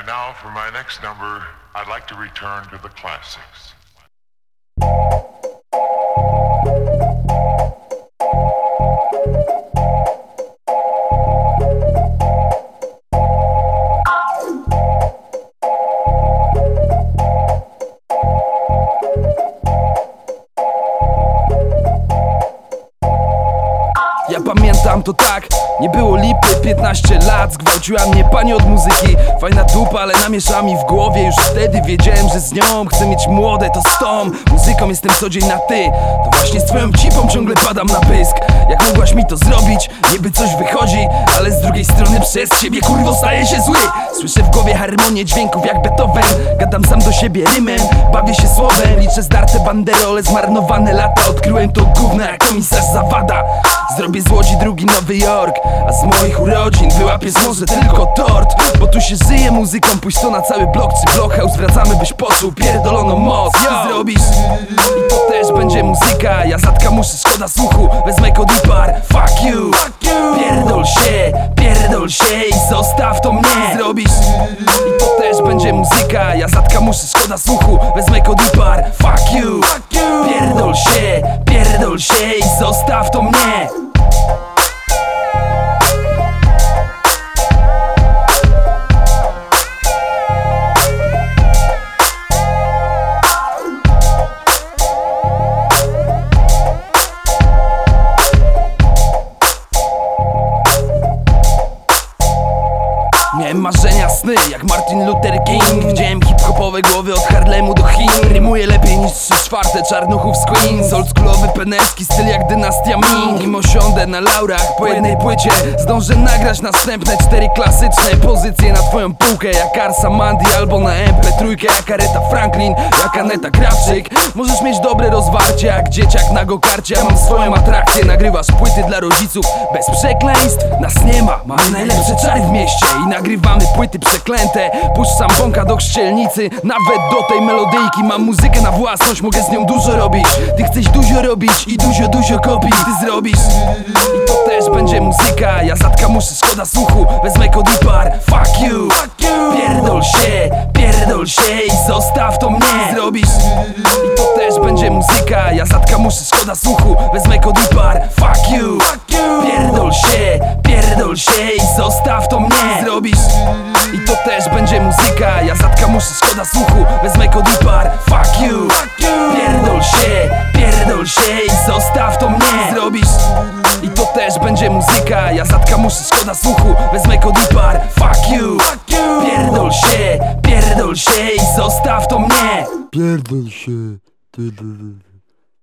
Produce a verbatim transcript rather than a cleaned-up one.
now for my next number, I'd like to return to the classics. Ja pamiętam to tak, nie było lipy, piętnaście lat, zgwałciła mnie pani od muzyki. Fajna dupa, ale namieszała mi w głowie. Już wtedy wiedziałem, że z nią chcę mieć młode, to z tą muzyką jestem co dzień na ty. To właśnie z twoją cipą ciągle padam na pysk. Jak mogłaś mi to zrobić? Niby coś wychodzi, ale z drugiej strony przez ciebie kurwo staje się zły. Słyszę w głowie harmonię dźwięków jak Beethoven. Gadam sam do siebie rymem, bawię się słowem. Liczę zdarte banderole, zmarnowane lata. Odkryłem to gówno jak komisarz Zawada. Zrobię z Łodzi drugi Nowy Jork, a z moich urodzin wyłapię z może tylko tort. Bo tu się żyje muzyką, pójść to na cały blok czy blockhouse. Wracamy byś poczuł pierdoloną moc. Ty zrobisz i to też będzie muzyka. Ja zatka muszę, szkoda słuchu, wezmę kodipar. Fuck you, pierdol się, pierdol się i zostaw to mnie. Zrobisz i to też będzie muzyka. Ja zatka muszę, szkoda słuchu, wezmę kodipar. Fuck you, pierdol się, pierdol się i zostaw to mnie. Miałem marzenia, sny, jak Martin Luther King. Widziałem hip-hopowe głowy od Harlemu do Chin. Rymuję lepiej niż trzy czwarte czarnuchów z Queens. Oldschoolowy penewski styl jak dynastia Ming. Nim osiądę na laurach po jednej płycie, zdążę nagrać następne cztery klasyczne pozycje na twoją półkę, jak Arsa Mandy albo na em pe trzy, jak Aretha Franklin, jak Aneta Krawczyk. Możesz mieć dobre rozwarcie jak dzieciak na gokarcie. Ja mam swoją atrakcję, nagrywasz płyty dla rodziców bez przekleństw. Nas nie ma, mamy najlepsze czary w mieście i nagrywamy płyty przeklęte. Puszczam bąka do chrzcielnicy, nawet do tej melodyjki. Mam muzykę na własność, mogę z nią dużo robić. Ty chcesz dużo robić i dużo, dużo kopii ty zrobisz i to też będzie muzyka. Ja zatka muszę, szkoda słuchu, wezmę kodipar. Fuck you, pierdol się, pierdol się i zostaw to mnie. Zrobisz i to też będzie muzyka. Ja zatka muszę, szkoda słuchu, wezmę kodipar. Fuck you, pierdol się, pierdol się i zostaw to mnie. Zrobisz i to też będzie muzyka. Ja zatka muszę, szkoda słuchu, wezmę kodipar. Fuck you, pierdol się, pierdol się i zostaw to mnie. Zrobisz i to też będzie muzyka. Ja zatka muszę, szkoda słuchu, wezmę kodipar. Fuck you, pierdol się, pierdol się i zostaw to mnie. Pierdol się, ty, ty, ty.